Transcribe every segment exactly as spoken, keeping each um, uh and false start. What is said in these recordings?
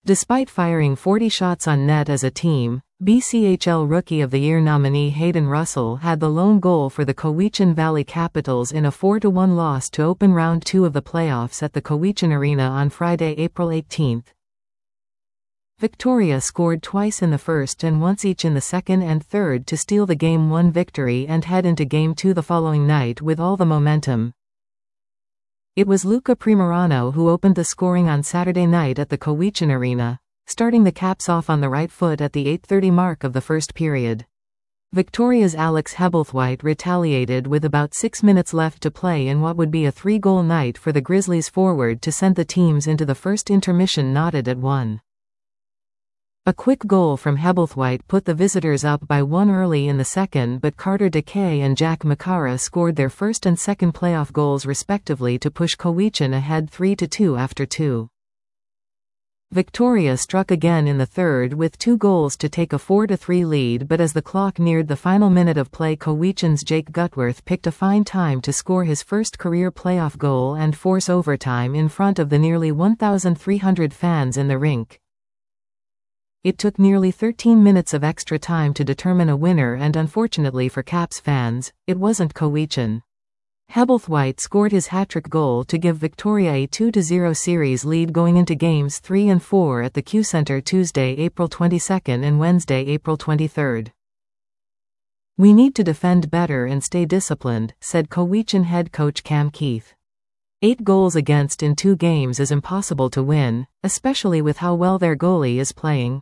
Despite firing forty shots on net as a team, B C H L Rookie of the Year nominee Hayden Russell had the lone goal for the Cowichan Valley Capitals in a four to one loss to open round two of the playoffs at the Cowichan Arena on Friday, April eighteenth. Victoria scored twice in the first and once each in the second and third to steal the Game one victory and head into Game two the following night with all the momentum. It was Luca Primerano who opened the scoring on Saturday night at the Cowichan Arena, starting the Caps off on the right foot at the eight thirty mark of the first period. Victoria's Alex Hebblethwaite retaliated with about six minutes left to play in what would be a three-goal night for the Grizzlies forward to send the teams into the first intermission knotted at one. A quick goal from Hebblethwaite put the visitors up by one early in the second, but Carter Decay and Jack Makara scored their first and second playoff goals respectively to push Cowichan ahead three to two after two. Victoria struck again in the third with two goals to take a four to three lead, but as the clock neared the final minute of play, Cowichan's Jake Gutworth picked a fine time to score his first career playoff goal and force overtime in front of the nearly one thousand three hundred fans in the rink. It took nearly thirteen minutes of extra time to determine a winner, and unfortunately for Caps fans, it wasn't Cowichan. Hebblethwaite scored his hat-trick goal to give Victoria a two to zero series lead going into Games three and four at the Q Center Tuesday, April twenty-second and Wednesday, April twenty-third. "We need to defend better and stay disciplined," said Cowichan head coach Cam Keith. Eight goals against in two games is impossible to win, especially with how well their goalie is playing.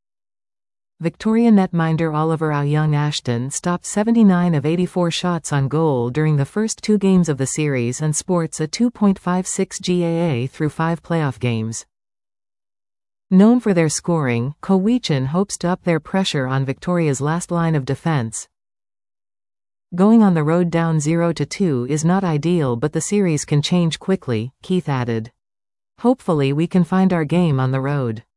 Victoria netminder Oliver Au-Young Ashton stopped seventy-nine of eighty-four shots on goal during the first two games of the series and sports a two point five six G A A through five playoff games. Known for their scoring, Cowichan hopes to up their pressure on Victoria's last line of defense. "Going on the road down zero to two is not ideal, but the series can change quickly," Keith added. "Hopefully we can find our game on the road."